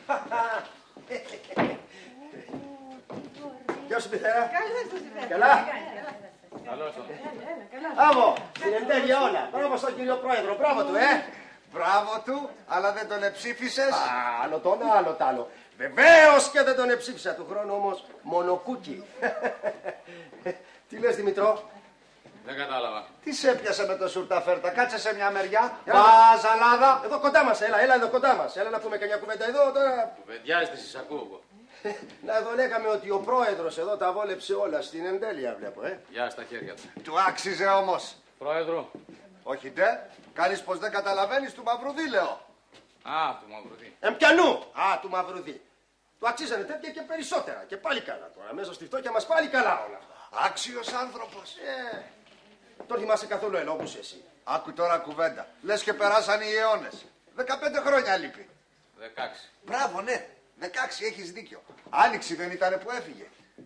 Γεια σου, Πιθέρα. Καλά. Καλά. Καλώς τον. Μπράβο, στην εντέλεια όλα. Μπράβο στον κύριο Πρόεδρο, μπράβο του, Μπράβο του, αλλά δεν τον εψήφισες. Άλλο το ένα, άλλο τ' άλλο. Βεβαίως και δεν τον εψήφισα, του χρόνου όμως μονοκούκι. Τι λες, Δημητρό? Δεν κατάλαβα. Τι σε έπιασε με το σουρταφέρτα, κάτσε σε μια μεριά. Μπαζαλάδα. Εδώ κοντά μας, έλα εδώ κοντά μας. Έλα να πούμε καμιά κουβέντα εδώ τώρα. Κουβεντιάζετε, σας ακούω εγώ. Να εδώ λέγαμε ότι ο πρόεδρος εδώ τα βόλεψε όλα στην εντέλεια, βλέπω, Γεια στα χέρια του. Του άξιζε όμως. Πρόεδρο. Όχι ντε, κάνεις πως δεν καταλαβαίνεις του Μαυρουδί, λέω. Α, του Μαυρουδί. Πιανού! Α, του Μαυρουδί. Του αξίζανε τέτοια και περισσότερα. Και πάλι καλά τώρα. Μέσα στη φτώχεια μας πάλι καλά όλα αυτά. Άξιος άνθρωπος. Τον θυμάσαι καθόλου ελόγους εσύ? Άκου τώρα κουβέντα. Λες και περάσαν οι αιώνες. 15 χρόνια λείπει. 16. Μπράβο, ναι. 16, έχεις δίκιο. Άνοιξη δεν ήτανε που έφυγε.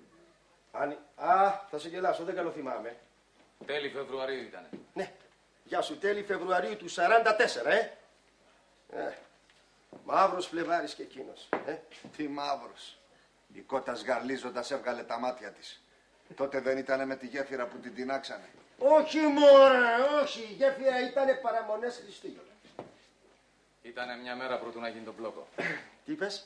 Θα σε γελάσω, δεν καλοθυμάμαι. Τέλη Φεβρουαρίου ήτανε. Ναι. Γεια σου, τέλη Φεβρουαρίου του 44, Μαύρος Φλεβάρης και εκείνος. Τι μαύρος. Η κότα σγαρλίζοντας έβγαλε τα μάτια της. Τότε δεν ήτανε με τη γέφυρα που την τεινάξανε. Όχι μωρέ, όχι. Η γέφυρα ήτανε παραμονές Χριστούγεννα. Ήτανε μια μέρα πρωτού να γίνει το μπλόκο. Τι είπες?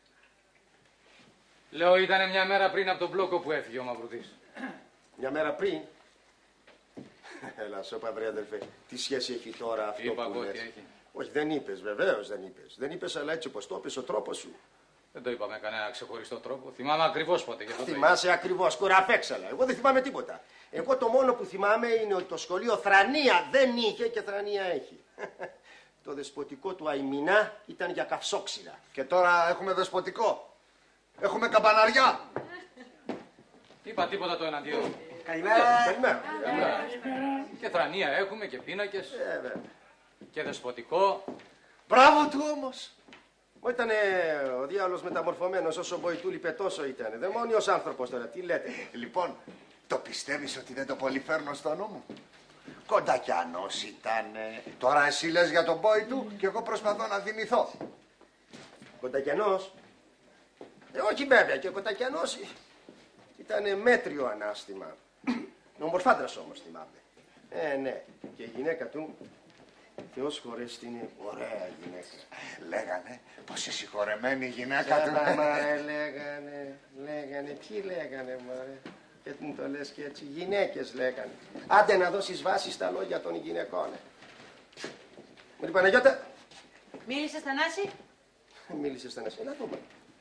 Λέω ήτανε μια μέρα πριν από τον μπλόκο που έφυγε ο Μαυρουδής. Μια μέρα πριν. Έλα, σώπα βρε αδερφέ. Τι σχέση έχει τώρα αυτό Είπα που εγώ λες? τι έχει. Όχι, δεν είπες, βεβαίως δεν είπες. Δεν είπες, αλλά έτσι όπως το είπες, ο τρόπος σου. Δεν το είπα με κανένα ξεχωριστό τρόπο. Θυμάμαι ακριβώς πότε. Θυμάσαι ακριβώς, κουραφέξαλα. Εγώ δεν θυμάμαι τίποτα. Εγώ το μόνο που θυμάμαι είναι ότι το σχολείο θρανία δεν είχε και θρανία έχει. Το δεσποτικό του Αϊμινά ήταν για καυσόξυλα. Και τώρα έχουμε δεσποτικό. Έχουμε καμπαναριά. Είπα τίποτα το εναντίον. Καλημέρα. Καλημέρα. Και θρανία έχουμε και πίνακες. Και δεσποτικό. Μπράβο του όμως. Ήτανε ο διάολος μεταμορφωμένος, όσο μποϊτούλη πετόσο ήταν. Δαιμόνιος άνθρωπος τώρα, τι λέτε? Λοιπόν, το πιστεύεις ότι δεν το πολύ φέρνω στο νου μου? Κοντακιανός ήτανε. Τώρα εσύ λες για τον μπόι του και εγώ προσπαθώ να θυμηθώ. Κοντακιανός? Όχι βέβαια, και ο Κοντακιανός ήτανε μέτριο ανάστημα. Ομορφάντρας όμως θυμάμαι. Ναι, και η γυναίκα του, Θεός χωρέστη, είναι ωραία γυναίκα. Λέγανε πως η συγχωρεμένη γυναίκα του. Λέγανε, τι λέγανε μωρέ? Και μου το λες και έτσι, γυναίκες λέγανε. Άντε να δώσεις βάση στα λόγια των γυναικών. Μου την Παναγιώτα. Μίλησες Θανάση? Μίλησες Θανάση, να δούμε.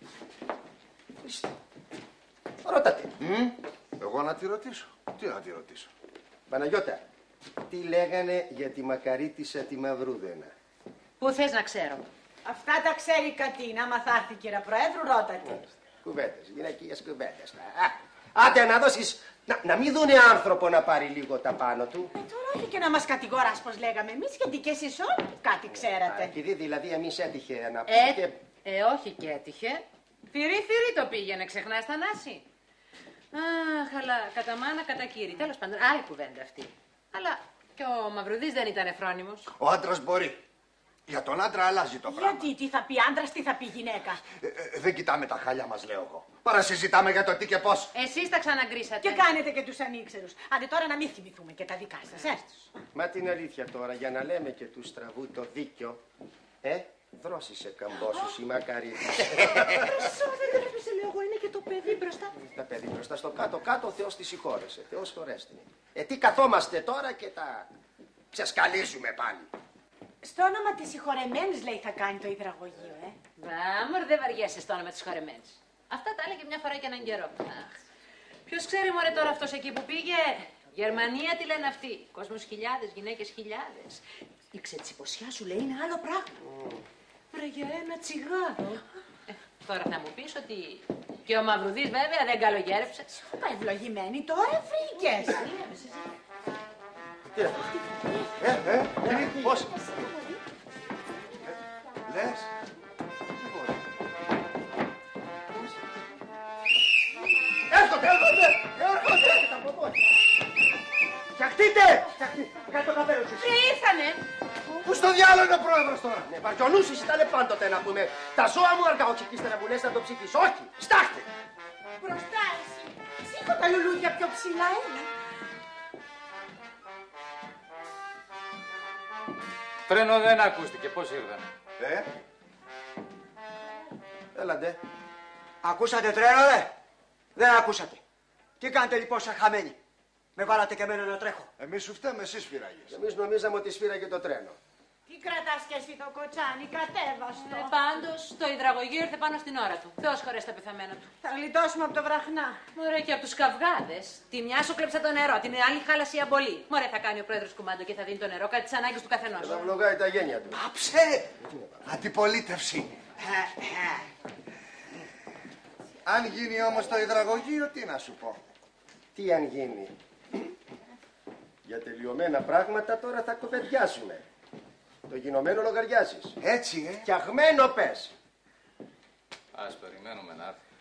Ρώtate. Εγώ να τη ρωτήσω. Τι να τη ρωτήσω? Παναγιώτα, τι λέγανε για τη μακαρίτισσα τη Μαυρούδενα? Πού θες να ξέρω? Αυτά τα ξέρει η Κατίνα. Άμα θα έρθει κύριε Προέδρου, ρώtate. Κουβέντες, γυναικείες κουβέντες. Άντε να δώσεις, να μην δούνε άνθρωπο να πάρει λίγο τα πάνω του. Τώρα όχι και να μας κατηγοράς πως λέγαμε εμείς, γιατί και εσείς όλοι κάτι ξέρατε. Επειδή δηλαδή εμείς έτυχε να όχι και έτυχε. Θηρή το πήγαινε, ξεχνάς Θανάση? Αχ, αλλά κατά μάνα κατά κύρι. Τέλος πάντων, άλλη κουβέντα αυτή. Αλλά και ο Μαυρουδής δεν ήταν φρόνιμος. Ο άντρας μπορεί. Για τον άντρα αλλάζει το πράγμα. Γιατί, τι θα πει άντρας, τι θα πει γυναίκα? Δεν κοιτάμε τα χάλια μας, λέω εγώ. Παρασυζητάμε για το τι και πώς. Εσείς τα ξαναγκρίσατε. Και κάνετε και τους ανήξερους. Άντε τώρα να μην θυμηθούμε και τα δικά σας, Μα την αλήθεια τώρα, για να λέμε και του στραβού το δίκιο, δρόσισε καμπόσους η μακαρίτισσα. Δεν έπεσε, λέω εγώ, είναι και το παιδί μπροστά. Τα παιδί μπροστά στο κάτω-κάτω, ο Θεός τη συγχώρεσε. Θεός χωρέστην. Τι καθόμαστε τώρα και τα ξεσκαλίζουμε πάλι. Στο όνομα της συγχωρεμένης, λέει, θα κάνει το υδραγωγείο, Βάμορ, δεν βαριέσαι στο όνομα της συγχωρεμένης. Αυτά τα έλεγε μια φορά και έναν καιρό. Ποιος ξέρει, μωρέ, τώρα αυτός εκεί που πήγε? Γερμανία τι λένε αυτοί? Κόσμος χιλιάδες, γυναίκες χιλιάδες. Η ξετσιποσιά σου λέει είναι άλλο πράγμα. Βρε για ένα τσιγάρο. Τώρα θα μου πεις ότι και ο Μαυρουδής βέβαια δεν καλογέρεψε. Μα ευλογημένη τώρα βρήκες. Πώς? Λες? Έρχονται! Φτιαχτείτε! Κάτω το καπέλο σου. Ήρθανε. Πού στο διάλογο είναι ο πρόεδρος τώρα? Ναι, Βαριονούσης ήταν πάντοτε να πούμε. Τα ζώα μου αργά, όχι, και ύστερα μου λες να το ψηφίσω. Όχι, στάχτε. Μπροστά εσύ. Σήκω τα λουλούδια πιο ψηλά, έλα. Τρένο δεν ακούστηκε. Πώς ήρθανε? Έλαντε. Ακούσατε τρένο, ρε? Δεν ακούσατε. Τι κάνετε λοιπόν σαν χαμένοι? Με βάλατε και εμένα να τρέχω. Εμείς σου φταίμε, εσείς φύραγες. Εμείς νομίζαμε ότι σφύραγε το τρένο. Τι κρατάς κι εσύ το κοτσάνι, κατέβαστο. Πάντως, το υδραγωγείο ήρθε πάνω στην ώρα του. Θεός χωρέσει τα πεθαμένα του. Θα γλιτώσουμε από το βραχνά. Μωρέ, και από τους καυγάδες. Τη μια σου κλέψα το νερό, την άλλη χάλασε η αμπολή. Μωρέ, θα κάνει ο πρόεδρος κουμάντο και θα δίνει το νερό κάτι τις ανάγκες του καθενός. Θα βλογάει τα γένια του. Πάψε! Αντιπολίτευση. Αν γίνει όμως το υδραγωγείο, τι να σου πω? Τι αν γίνει? Για τελειωμένα πράγματα τώρα θα κουβεντιάσουμε. Το γινωμένο λογαριάζεις. Έτσι, Φτιαγμένο πες. Ας περιμένουμε να έρθει.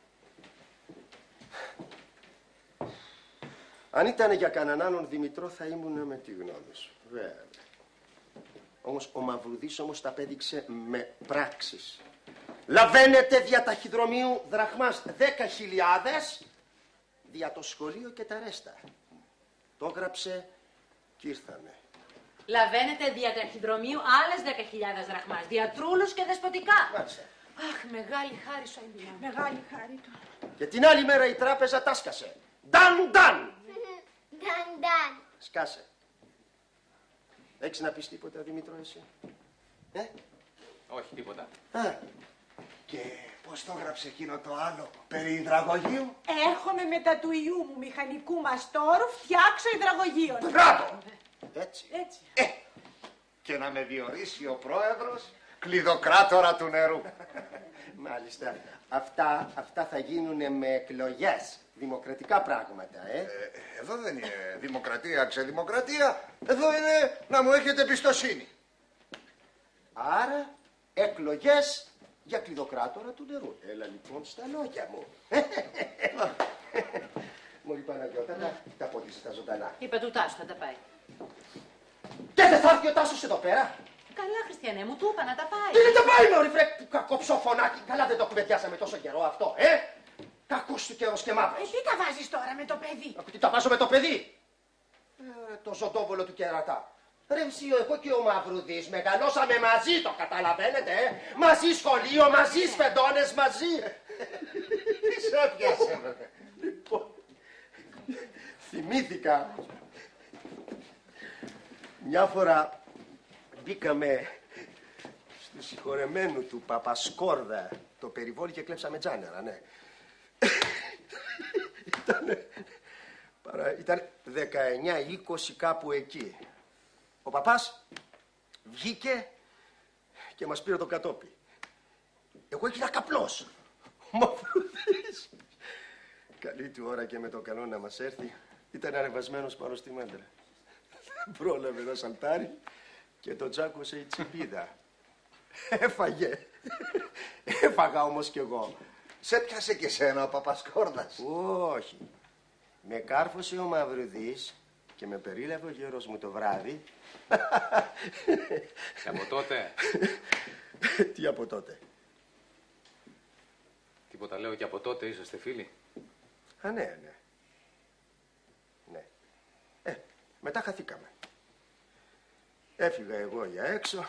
Αν ήταν για κανέναν άλλον Δημητρό θα ήμουν με τη γνώμη σου. Βέβαια. Όμως ο Μαυρουδής όμως τα απέδειξε με πράξεις. Λαβαίνετε δια ταχυδρομείου δραχμάς 10.000 δια το σχολείο και τα ρέστα. Το έγραψε και ήρθανε. Λαβαίνετε δια ταχυδρομείου άλλες 10.000 δραχμάς. Διατρούλους και δεσποτικά. Μάλιστα. Αχ, μεγάλη χάρη σου, Αγγελιά. Μεγάλη χάρη του. Και την άλλη μέρα η τράπεζα τάσκασε. Νταν νταν. Νταν. Σκάσε. Έχεις να πεις τίποτα, Δημήτρο, εσύ? Όχι, τίποτα. Και πώς το έγραψε εκείνο το άλλο, περί υδραγωγείου? Έρχομαι μετά του ιού μου μηχανικού μαστόρου, φτιάξω υδραγωγείο. Μπράβο! Έτσι. Έτσι. Και να με διορίσει ο πρόεδρος κλειδοκράτορα του νερού. Μάλιστα. Αυτά θα γίνουν με εκλογές. Δημοκρατικά πράγματα, Εδώ δεν είναι δημοκρατία, ξεδημοκρατία. Εδώ είναι να μου έχετε εμπιστοσύνη. Άρα, εκλογές για κλειδοκράτορα του νερού. Έλα λοιπόν στα λόγια μου. Μωρή Παναγιώτα, τα πόδια τα ζωντανά. Είπε του Τάσου, θα τα πάει. Και δεν θα έρθει ο Τάσος εδώ πέρα. Καλά, Χριστιανέ μου, του είπα να τα πάει. Τι δεν τα πάει, μωρή φρέ, κακό ψοφωνάκι. Καλά δεν το κουβεντιάσαμε τόσο καιρό αυτό, Κακός του καιρός και μαύρος. Τι τα βάζεις τώρα με το παιδί? Τι τα βάζω με το παιδί? Το ζωντόβολο του κερατά. Ρε μσίο, εγώ και ο Μαυρουδής μεγαλώσαμε μαζί, το καταλαβαίνετε, Μαζί σχολείο, μαζί σφεντώνες, μαζί. Τι σε έπιασε, βέβαια. Λοιπόν, θυμήθηκα. Μια φορά μπήκαμε στο συγχωρεμένο του Παπασκόρδα το περιβόλι και κλέψαμε τζάνερα, ναι. Ήταν 19-20 κάπου εκεί. Ο παπάς βγήκε και μας πήρε το κατόπι. Εγώ έγινα καπνός. Ο Μαυρουδής, καλή του ώρα και με το καλό να μας έρθει, ήταν ανεβασμένος πάνω στη μάντρα. Πρόλαβε ένα σαλτάρι και το τσάκωσε η τσιμπίδα. Έφαγε. Έφαγα όμως κι εγώ. Σε πιάσε και σένα ο Παπασκόρδας? Όχι. Με κάρφωσε ο Μαυρουδής και με περίλαβε ο γέρος μου το βράδυ. Και από τότε? Τι από τότε? Τίποτα, λέω, και από τότε είσαστε φίλοι? Ναι. Μετά χαθήκαμε. Έφυγα εγώ για έξω.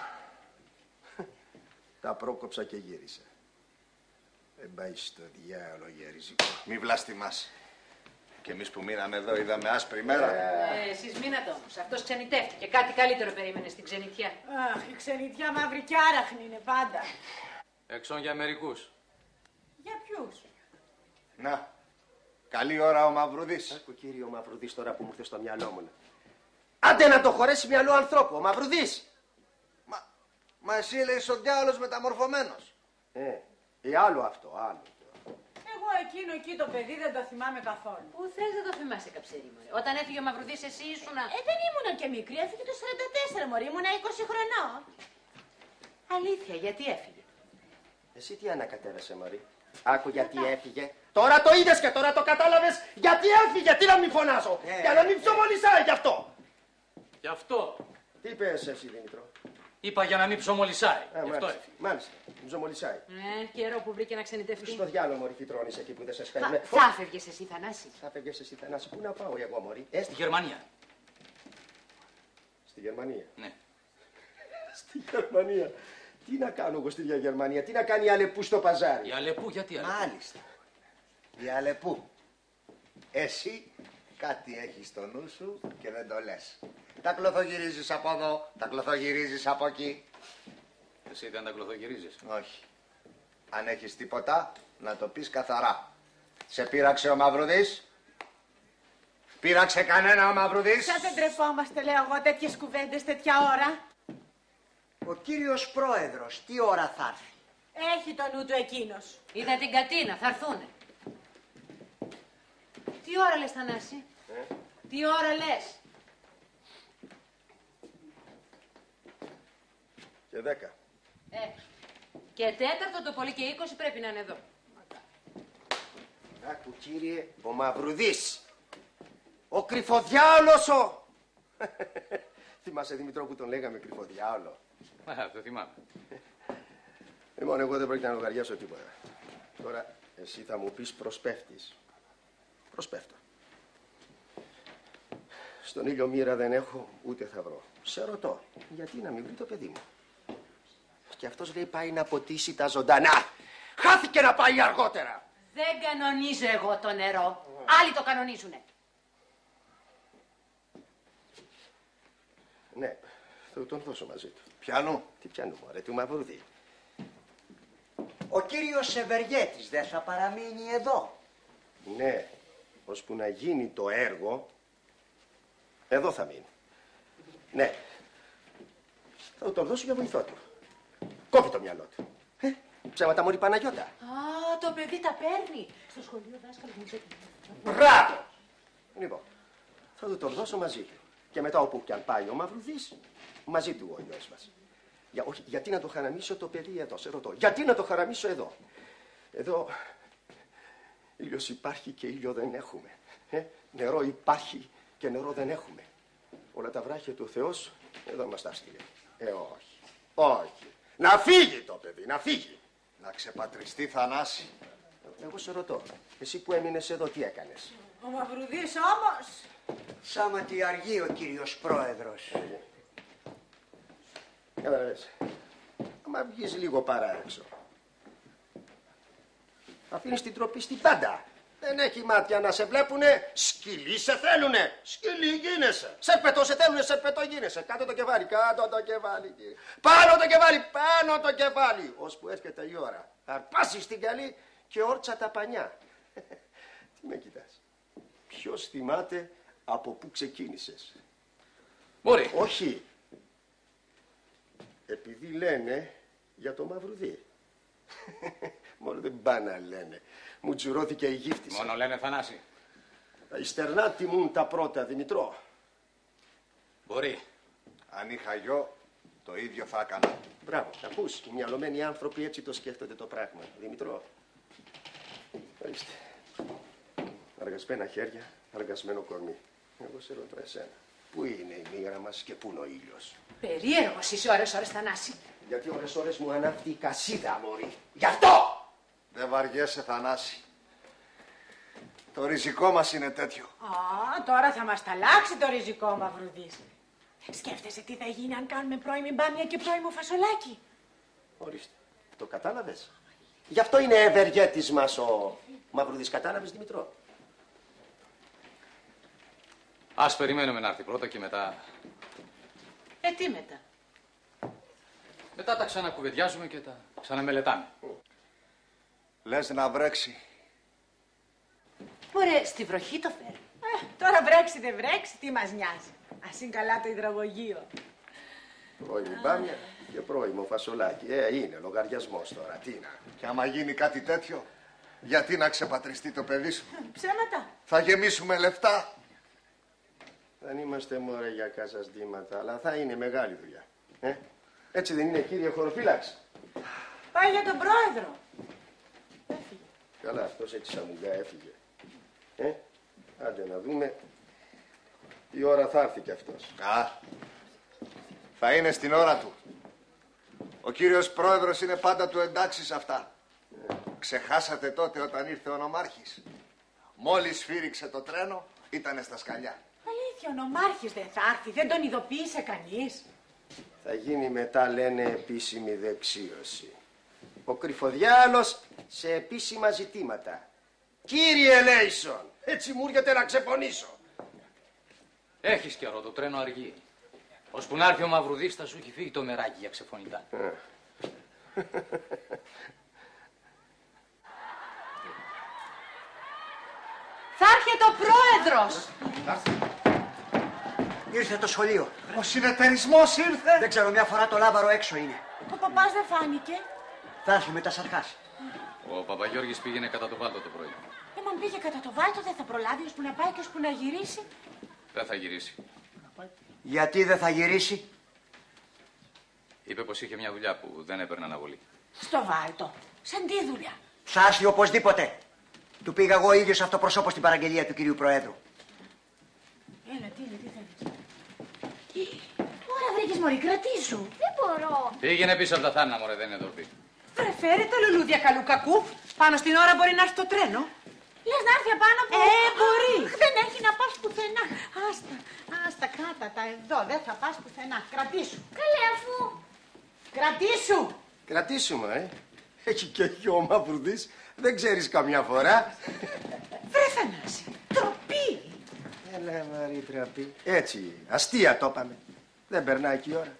Τα πρόκοψα και γύρισα. Πάει στο διάολο γεριζικό. Μη βλαστημάς. Και εμείς που μείναμε εδώ είδαμε άσπρη μέρα. Εσείς μείνατε όμως. Αυτός ξενιτεύτηκε. Κάτι καλύτερο περίμενε στην ξενιτιά. Αχ, η ξενιτιά μαύρη και άραχνη είναι πάντα. Έξω για μερικούς. Για ποιους? Να, καλή ώρα ο Μαυρουδής. Άκου κύριο Μαυρουδής τώρα που μου ήρθε στο μυαλό μου. Άντε να το χωρέσει μυαλό ανθρώπου, ο Μαυρουδής. Μα εσύ λέει ο διάολος μεταμορφωμένος. Άλλο αυτό, άλλο. Εγώ εκείνο εκεί το παιδί δεν το θυμάμαι καθόλου. Πού θες να το θυμάσαι, καψέρι, μωρέ. Όταν έφυγε ο Μαυρουδής, εσύ ήσουνα. Δεν ήμουνα και μικρή, έφυγε το 44, μωρή, ήμουνα 20 χρονών. Αλήθεια, γιατί έφυγε? Εσύ τι ανακατεύεσαι, Μωρή? Άκου γιατί έφυγε. Τώρα το είδες και τώρα το κατάλαβες. Γιατί έφυγε, τι να μην φωνάζω. Για να μην ψωμολισάει γι' αυτό. Γι' αυτό. Τι είπες εσύ, Δημήτρο? Είπα για να μην ψωμολισάει. Μάλιστα. Ψωμολισάει. Καιρό που βρήκε να ξενιτευτεί. Στο διάλογο, μωρή, φυτρώνεις εκεί που δεν σε σχάει. Θα φεύγες εσύ, Θανάση. Θα φεύγες εσύ, Θανάση. Πού να πάω εγώ, μωρή. Στη Γερμανία. Στη Γερμανία. Ναι. Στη Γερμανία. Τι να κάνω εγώ στη Γερμανία, τι να κάνει η Αλεπού στο παζάρι. Η Αλεπού, γιατί Αλεπού? Μάλιστα. Η Αλεπού. Εσύ κάτι έχεις στο νου σου και δεν το λες. Τα κλωθογυρίζεις από εδώ, τα κλωθογυρίζεις από εκεί. Εσύ δεν τα κλωθογυρίζεις? Όχι. Αν έχεις τίποτα, να το πεις καθαρά. Σε πείραξε ο Μαυρουδής? Πείραξε κανένα ο Μαυρουδής? Σαν δεν τρεπόμαστε, λέω εγώ, τέτοιες κουβέντες, τέτοια ώρα. Ο κύριος πρόεδρος, τι ώρα θα έρθει? Έχει το νου του εκείνος. Είδα την Κατίνα, θα έρθουνε. Τι ώρα λες, Θανάση? Τι ώρα λες? Και 10. Και 4 το πολύ και 20 πρέπει να είναι εδώ. Άκου, κύριε, ο Μαυρουδής. Ο κρυφοδιάολος ο... Θυμάσαι, Δημητρό, που τον λέγαμε κρυφοδιάολο? Το θυμάμαι. Λοιπόν, εγώ δεν πρόκειται να λογαριάσω τίποτα. Τώρα, εσύ θα μου πεις προσπέφτης. Προσπέφτω. Στον ήλιο μοίρα δεν έχω, ούτε θα βρω. Σε ρωτώ, γιατί να μην βρει το παιδί μου? Και αυτός λέει πάει να ποτίσει τα ζωντανά. Χάθηκε να πάει αργότερα. Δεν κανονίζω εγώ το νερό. Άλλοι το κανονίζουνε. Ναι, θα τον δώσω μαζί του. Πιανού? Τι πιανού, μωρέ, του Μαυρουδή. Ο κύριος Σεβεργέτης δεν θα παραμείνει εδώ? Ναι, ώσπου να γίνει το έργο, εδώ θα μείνει. Ναι, θα τον δώσω για βοηθό του. Κόβει το μυαλό του. Ψέματα, μωρή Παναγιώτα. Το παιδί τα παίρνει. Στο σχολείο δάσκαλο μου ξέρει. Μπράβο! Λοιπόν, θα του τον δώσω μαζί του. Και μετά όπου κι αν πάει ο Μαυρουδής, μαζί του ο γιος μας. Γιατί να το χαραμίσω το παιδί εδώ, σε ρωτώ. Γιατί να το χαραμίσω εδώ? Εδώ ήλιος υπάρχει και ήλιο δεν έχουμε. Νερό υπάρχει και νερό δεν έχουμε. Όλα τα βράχια του Θεός εδώ μας τα στείλε. Όχι. Όχι. Να φύγει το παιδί, να φύγει. Να ξεπατριστεί, Θανάση. Εγώ σε ρωτώ. Εσύ που έμεινες εδώ τι έκανες? Ο Μαυρουδής όμως. Σάματι αργεί ο κύριος πρόεδρος. Κατάλαβες. Άμα βγεις λίγο παρά έξω, αφήνεις την τροπή στην πάντα. Δεν έχει μάτια να σε βλέπουνε. Σκυλί σε θέλουνε. Σκυλί γίνεσαι. Σερπετό σε θέλουνε. Σερπετό γίνεσαι. Κάτω το κεφάλι. Κάτω το κεφάλι, κύριε. Πάνω το κεφάλι. Πάνω το κεφάλι. Ώσπου έρχεται η ώρα. Αρπάσεις την καλή και όρτσα τα πανιά. Τι με κοιτάς? Ποιος θυμάται από πού ξεκίνησες? Μπορεί. Όχι. Επειδή λένε για το Μαυρουδί. Μόνο δεν πάνε να λένε. Μου τζουρώθηκε η γύφτισσα. Μόνο λένε, Θανάση. Τα ιστερνά τιμούν τα πρώτα, Δημητρό. Μπορεί. Αν είχα γιο, το ίδιο θα έκανα. Μπράβο, ακούς. Οι μυαλωμένοι άνθρωποι έτσι το σκέφτονται το πράγμα. Δημητρό. Ορίστε. Αργασμένα χέρια, αργασμένο κορμί. Εγώ σε ρωτώ εσένα. Πού είναι η μοίρα μας και πού είναι ο ήλιος? Περίεργος είσαι ώρες-ώρες, Θανάση. Γιατί ώρες-ώρες μου ανάβει η κασίδα, μωρή. Γι' αυτό! Δεν βαριέσαι, Θανάση. Το ριζικό μας είναι τέτοιο. Τώρα θα μας τα αλλάξει το ριζικό, Μαυρουδής. Σκέφτεσαι τι θα γίνει αν κάνουμε πρώιμη μπάμια και πρώιμο φασολάκι? Ορίστε. Το κατάλαβες? Γι' αυτό είναι ευεργέτης μας ο Μαυρουδής. Κατάλαβες, Δημητρό? Ας περιμένουμε να έρθει πρώτα και μετά... Τι μετά? Μετά τα ξανακουβεντιάζουμε και τα ξαναμελετάμε. Λες να βρέξει. Ωραία, στη βροχή το φέρνει. Τώρα βρέξει δεν βρέξει, τι μας νοιάζει. Ας είναι καλά το υδραβογείο. Πρώιμη μπάμια και πρώιμο φασολάκι. Είναι λογαριασμός τώρα. Τι να. Και άμα γίνει κάτι τέτοιο, γιατί να ξεπατριστεί το παιδί σου? Ψέματα. Θα γεμίσουμε λεφτά. Δεν είμαστε μωρέ για καζασδήματα, αλλά θα είναι μεγάλη δουλειά. Έτσι δεν είναι, κύριε χωροφύλαξη? Πάει για τον πρόεδρο. Έφυγε. Καλά, αυτός έτσι σαν μουγκά έφυγε. Άντε να δούμε. Τι ώρα θα έρθει κι αυτός. Θα είναι στην ώρα του. Ο κύριος πρόεδρος είναι πάντα του εντάξει σε αυτά. Ξεχάσατε τότε όταν ήρθε ο νομάρχης? Μόλις σφύριξε το τρένο, ήτανε στα σκαλιά. Αλήθεια, ο νομάρχης δεν θα έρθει, δεν τον ειδοποίησε κανείς? Θα γίνει μετά, λένε, επίσημη δεξίωση. Ο Κρυφοδιάλος σε επίσημα ζητήματα. Κύριε Λέισον, έτσι μου έρχεται να ξεπονήσω. Έχεις καιρό, το τρένο αργεί. Ώσπου να έρθει ο Μαυρουδής θα σου έχει φύγει το μεράκι για ξεφωνητά. Θα έρχεται ο πρόεδρος. Ήρθε το σχολείο. Ο συνεταιρισμός ήρθε. Δεν ξέρω, μια φορά το λάβαρο έξω είναι. Ο παπάς δεν φάνηκε. Θα έρθει μετά σαρχάς. Ο Παπαγιώργης πήγαινε κατά το βάλτο το πρωί. Αν πήγε κατά το βάλτο δεν θα προλάβει ώσπου να πάει και ώσπου να γυρίσει. Δεν θα γυρίσει. Γιατί δεν θα γυρίσει? Είπε πως είχε μια δουλειά που δεν έπαιρνε αναβολή. Στο βάλτο. Σαν τι δουλειά? Θα έρθει οπωσδήποτε. Του πήγα εγώ ίδιος αυτοπροσώπως στην παραγγελία του κυρίου Προέδρου. Έλα, τι θέλει. Τώρα βρήκες, μωρή, κρατήσου. Δεν μπορώ. Πήγαινε πίσω από τα θάμνα, μωρέ, δεν είναι ντροπή. Βρε, φέρε τα λουλούδια καλού κακού. Πάνω στην ώρα μπορεί να έρθει το τρένο. Λες να έρθει απάνω από... μπορεί. Δεν έχει να πας πουθενά. Άστα, κράτα τα εδώ. Δεν θα πας πουθενά. Κρατήσου. Καλέ, αφού. Κρατήσου. Κρατήσουμε, Έχει και ο Μαυρουδής. Δεν ξέρεις καμιά φορά. Βρε, Θανάση, τροπή. Έλα, Μαρή, τραπή. Έτσι, αστεία το είπαμε. Δεν περνάει και η ώρα.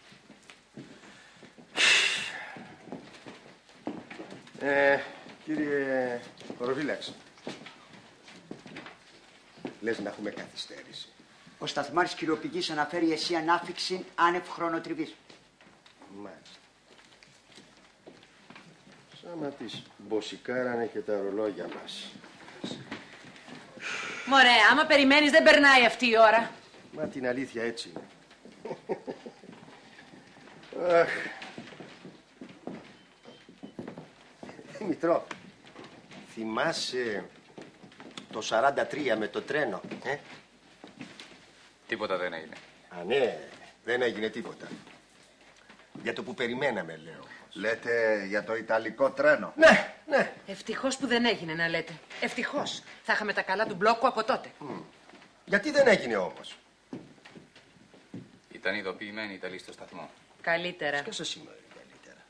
Κύριε Χωροφύλαξ, λες να έχουμε καθυστέρηση. Ο σταθμάρχης κυριοπηγής αναφέρει εσύ ανάφιξη άνευ χρονοτριβής. Μάλιστα. Σαν να τις μποσικάρανε και τα ρολόγια μας. Μωρέ, άμα περιμένεις δεν περνάει αυτή η ώρα. Μα την αλήθεια έτσι είναι. Αχ. Μητρό, θυμάσαι το 43 με το τρένο, Τίποτα δεν έγινε. Α, ναι, δεν έγινε τίποτα. Για το που περιμέναμε, λέω. Λέτε για το ιταλικό τρένο? Ναι, ναι. Ευτυχώς που δεν έγινε, να λέτε. Ευτυχώς. Θα είχαμε τα καλά του μπλόκου από τότε. Γιατί δεν έγινε όμως? Ήταν ειδοποιημένοι οι Ιταλοί στο σταθμό. Καλύτερα. Ποιος σας σημαίνει καλύτερα?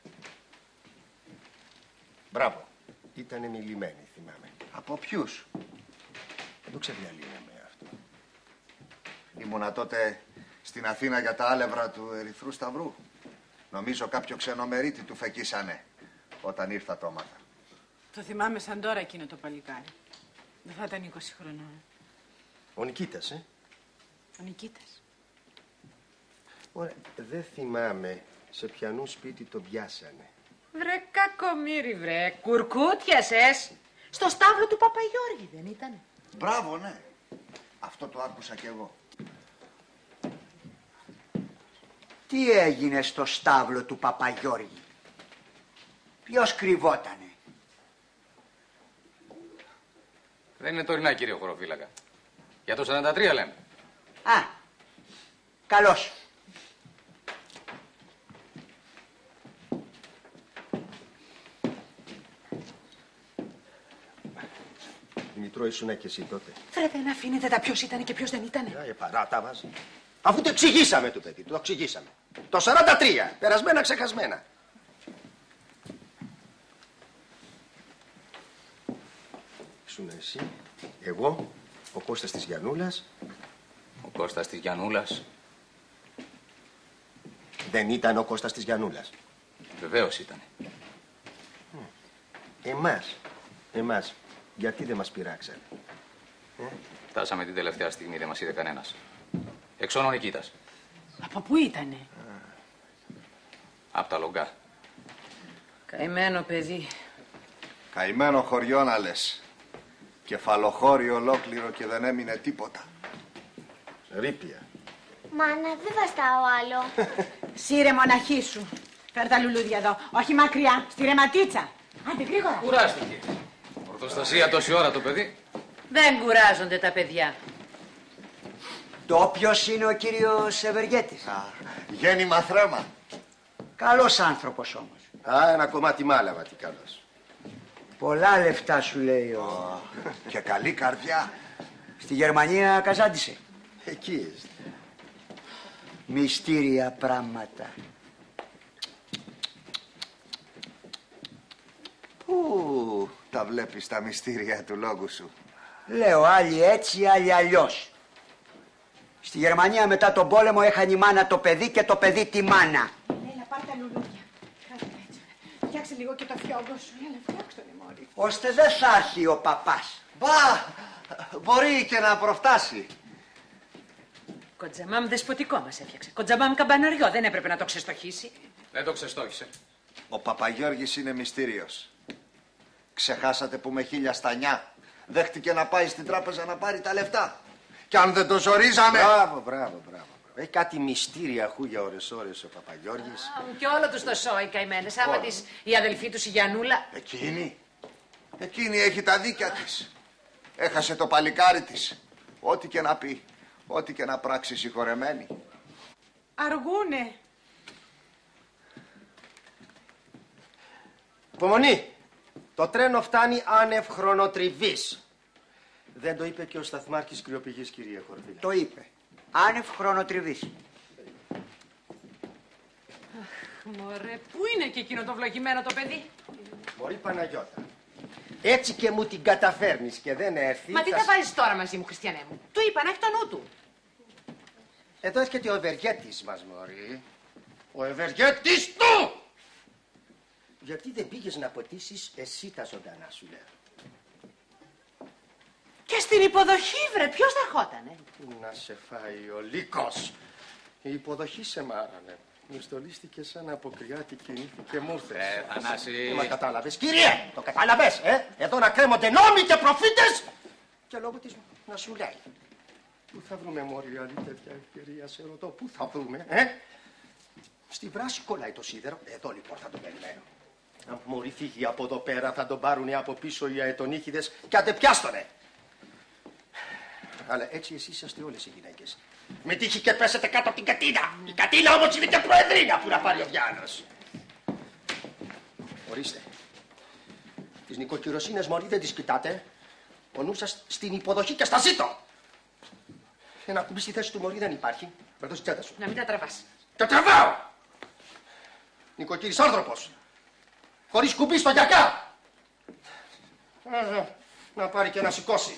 Μπράβο. Ήτανε μιλημένοι, θυμάμαι. Από ποιους? Δεν το ξεδιαλύναμε αυτό. Ήμουνα τότε στην Αθήνα για τα άλευρα του Ερυθρού Σταυρού. Νομίζω κάποιο ξενομερίτη του φεκίσανε όταν ήρθα το έμαθα. Το θυμάμαι σαν τώρα εκείνο το παλικάρι. Δεν θα ήταν 20 χρονών. Ο Νικήτας, Ο Νικήτας. Ωραία, δεν θυμάμαι σε ποιανού σπίτι το πιάσανε. Βρε κακομοίρη, βρε. Κουρκούτιασες. Στο στάβλο του Παπαγιώργη δεν ήτανε? Μπράβο, ναι. Αυτό το άκουσα κι εγώ. Τι έγινε στο στάβλο του Παπαγιώργη? Ποιος κρυβότανε? Δεν είναι τωρινά, κύριε Χωροφύλακα. Για το 43 λέμε. Α, καλώς. Δημητρό, ήσουν και εσύ τότε. Βρε, δεν αφήνετε τα ποιος ήταν και ποιος δεν ήτανε. Παράτα μας. Αφού το εξηγήσαμε του παιδί, το εξηγήσαμε. Το 43, περασμένα ξεχασμένα. Ήσουν εσύ, εγώ, ο Κώστας της Γιαννούλας. Ο Κώστας της Γιαννούλας. Δεν ήταν ο Κώστας της Γιαννούλας. Βεβαίως ήταν. Εμάς, γιατί δεν μας πειράξανε? Φτάσαμε την τελευταία στιγμή, δεν μας είδε κανένας. Εξών ο Νικήτας. Από πού ήτανε? Απ' τα Λογκά. Καημένο παιδί. Καημένο χωριό να λες. Κεφαλοχώρι ολόκληρο και δεν έμεινε τίποτα. Ρήπια. Μάνα, δεν βαστάω άλλο. Σύρε, μοναχή σου. Φέρ' τα λουλούδια εδώ. Όχι μακριά, στη ρεματίτσα. Άντε, γρήγορα. Κουράστηκε. Ορθοστασία τόση ώρα το παιδί. Δεν κουράζονται τα παιδιά. Το ποιος είναι ο κύριος Ευεργέτης? Γέννημα θρέμα. Καλός άνθρωπος όμως. Α, ένα κομμάτι μάλαβα, τι καλός. Πολλά λεφτά σου λέει ο... Και καλή καρδιά. Στη Γερμανία καζάντησε. Εκεί είστε. Μυστήρια πράγματα. Πού τα βλέπεις τα μυστήρια του λόγου σου? Λέω άλλοι έτσι, άλλοι αλλιώς. Στη Γερμανία μετά τον πόλεμο έχανε η μάνα το παιδί και το παιδί τη μάνα. Έλα, πάρ' τα λουλούδια. Κάτσε έτσι. Φτιάξε λίγο και το φιόγκο σου. Έλα, φτιάξ' το μωρή. Ώστε δεν θα έρθει ο παπάς. Μπα, μπορεί και να προφτάσει. Κοντζαμάμ δεσποτικό μας έφτιαξε. Κοντζαμάμ καμπαναριό. Δεν έπρεπε να το ξεστοχίσει. Δεν το ξεστόχισε. Ο Παπαγιώργης είναι μυστήριος. Ξεχάσατε που με 1000 στανιά δέχτηκε να πάει στην τράπεζα να πάρει τα λεφτά. Κι αν δεν το ζορίζαμε... Μπράβο. Έχει κάτι μυστήρια χούγια ώρες ο Παπαγιώργης. Και όλο τους το σόι καημένες. Άμα της η αδελφή τους η Γιαννούλα. Εκείνη έχει τα δίκια της. Έχασε το παλικάρι της. Ό,τι και να πει, ό,τι και να πράξει συγχωρεμένη. Αργούνε. Υπομονή. Το τρένο φτάνει άνευ χρονοτριβής. Δεν το είπε και ο σταθμάρχης κρυοπηγής, κυρία Χορδίλα? Το είπε. Άνευ χρονοτριβής. Μωρέ, πού είναι και εκείνο το βλογημένο το παιδί? Μωρή Παναγιώτα, έτσι και μου την καταφέρνεις και δεν έρθει... Μα τι θα βάζεις τώρα μαζί μου, Χριστιανέ μου? Του είπα να έχει το νου του. Εδώ έρχεται ο ευεργέτης μας, μωρή. Ο ευεργέτης του! Γιατί δεν πήγες να ποτίσεις εσύ τα ζωντανά σου, λέω? Και στην υποδοχή, βρε, ποιος θα ερχότανε? Να σε φάει ο λύκος. Η υποδοχή σε μάρανε. Μου στολίστηκε σαν αποκριάτικη νύφη και μου ήρθες. Θανάση. Μα κατάλαβες, κύριε, το κατάλαβες, Εδώ να κρέμονται νόμοι και προφήτες και λόγω της να σου λέει. Πού θα βρούμε, μωρή, άλλη τέτοια ευκαιρία, σε ρωτώ, πού θα βρούμε, Στη βράση κολλάει το σίδερο, εδώ λοιπόν θα το περιμένω. Αν μωρή φύγει από εδώ πέρα θα τον πάρουνε από πίσω οι αετονύχηδες και αντεπιάστονε. Αλλά έτσι εσείς είσαστε όλες οι γυναίκες. Με τύχει και πέσετε κάτω από την κατίνα. Η κατίνα όμως είναι και προεδρίνια που να πάρει ο Βιάνος. Ορίστε. Τις νοικοκυροσύνες, μωρή, δεν τις κοιτάτε. Ο νους σας στην υποδοχή και στα ζήτω. Ένα κουμπί στη θέση του, μωρή, δεν υπάρχει. Περνώ στη τσέντα σου. Να μην τα τραβάς. Τα τραβάω! Νοικοκύρης άνθρωπος. Χωρίς κουμπί στο γιακά. Να πάρει και να σηκώσει.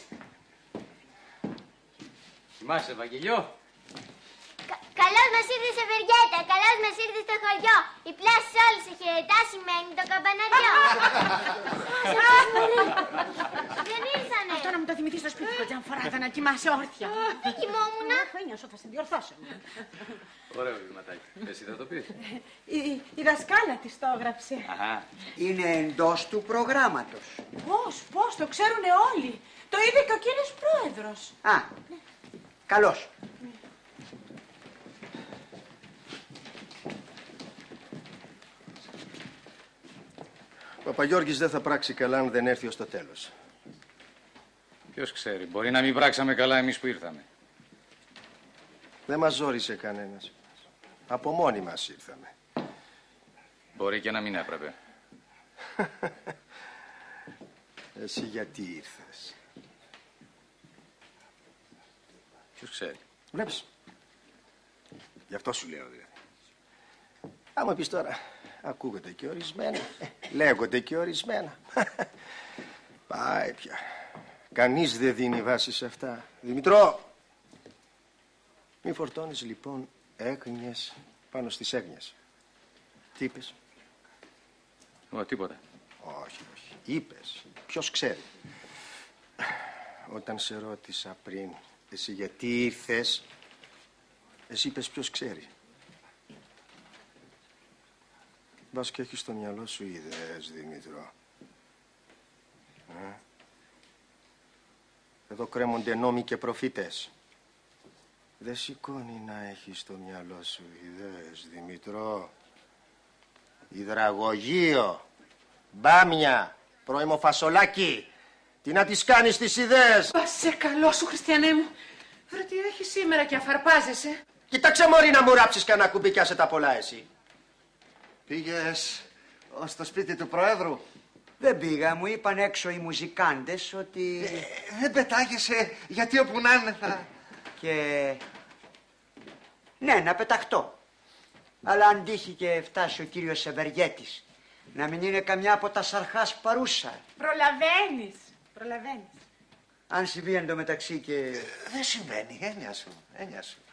Θυμάσαι, Βαγγελιό? Καλώς μας ήρθες, Ευεργέτα. Καλώς μας ήρθες στο χωριό. Η πλάση όλη σε χαιρετά σημαίνει το καμπαναριό. Δεν ήρθανε. Αυτό να μου το θυμηθείς στο σπίτι, κοντζαμφοράδα, να κοιμάσαι όρθια. Δεν κοιμόμουνα. Χρόνια σου θα σε διορθώσω. Ωραίο βηματάκι. Εσύ θα το πεις? Η δασκάλα της το έγραψε. Αχα. Είναι εντός του προγράμματος. Πώς, το ξέρουνε όλοι. Το είδε και ο κύριος πρόεδρος. Α, καλώς. Ο Παπαγιώργης δεν θα πράξει καλά αν δεν έρθει ως το τέλος. Ποιος ξέρει, μπορεί να μην πράξαμε καλά εμείς που ήρθαμε. Δεν μας ζόρισε κανένας. Από μόνοι μας ήρθαμε. Μπορεί και να μην έπρεπε. Εσύ γιατί ήρθες? Ποιος ξέρει. Βλέπεις. Γι' αυτό σου λέω, δηλαδή. Άμα πεις τώρα, ακούγονται και ορισμένα, λέγονται και ορισμένα. Πάει πια. Κανείς δεν δίνει βάση σε αυτά. Δημητρό, μη φορτώνεις λοιπόν έγνοιες πάνω στις έγνοιες. Τι είπες? Τίποτα. Όχι. Είπες. Ποιος ξέρει? Όταν σε ρώτησα πριν, εσύ γιατί ήρθες, εσύ είπες ποιος ξέρει. Μπας και έχεις στο μυαλό σου ιδέες, Δημήτρο. Εδώ κρέμονται νόμοι και προφήτες. Δεν σηκώνει να έχεις στο μυαλό σου ιδέες, Δημήτρο. Υδραγωγείο, μπάμια, πρώιμο φασολάκι. Τι να τις κάνεις τις ιδέες? Πάσε καλό σου, Χριστιανέ μου. Βρε, τι έχεις σήμερα και αφαρπάζεσαι. Κοίταξε, μωρή, να μου ράψεις κανένα κουμπί κι άσε τα πολλά εσύ. Πήγες στο σπίτι του Προέδρου? Δεν πήγα, μου είπαν έξω οι μουζικάντες ότι... Δεν πετάγεσαι, γιατί όπου να είναι θα... Και... Ναι, να πεταχτώ. Αλλά αν τύχει και φτάσει ο κύριος Σεβεργέτης, να μην είναι καμιά από τα σαρχάς παρούσα. Προλαβαίνεις. Αν συμβεί εντωμεταξύ και... Δεν συμβαίνει, έννοια σου.